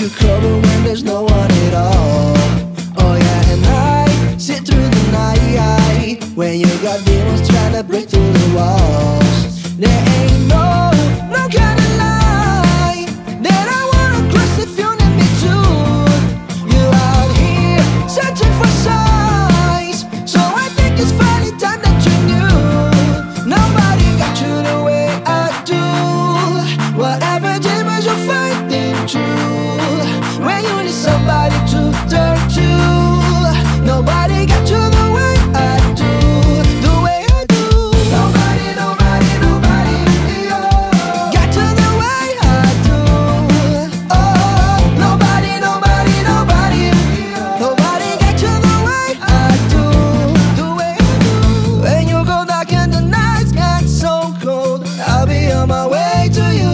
you cover when there's no one at all. Oh yeah, and I sit through the night when you got demons trying to break through the walls. There ain't no kind of lie that I wanna cross if you need me to. You out here searching for signs, so I think it's finally time that you knew. Nobody got you the way I do. Whatever demons you're fighting through, when you need somebody to turn to, nobody got you the way I do. The way I do. Nobody got you the way I do. Oh, nobody got you the way I do. The way I do. When you go dark and the nights get so cold, I'll be on my way to you.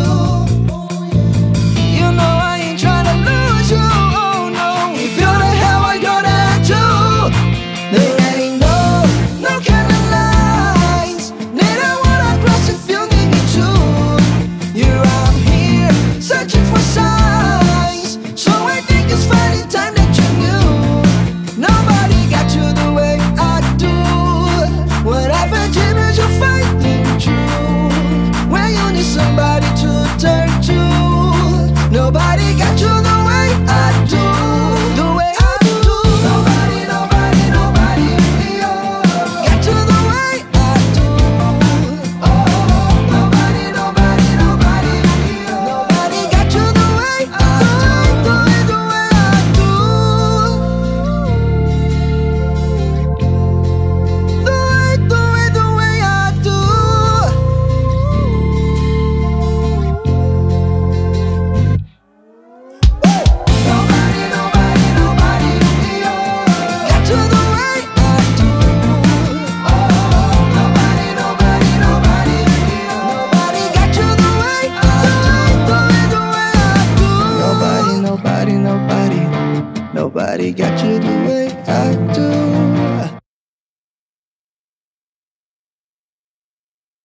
You know I ain't trying to lose you, oh no. If you're the hell, I gotta have you. There ain't no kind of lines that I wanna cross if you need me to. You're out here searching for signs, so I think it's finally time that you knew. Nobody got you the way I do. Whatever demons you're fighting through, when you need somebody to turn to, nobody got you the way I do. The way I do. Nobody got you the way I do. Oh, nobody got you the way I do. The way I do. The way I do. Got you the way I do. Oh, nobody got you the way I do. The way I do. Nobody got you the way I do.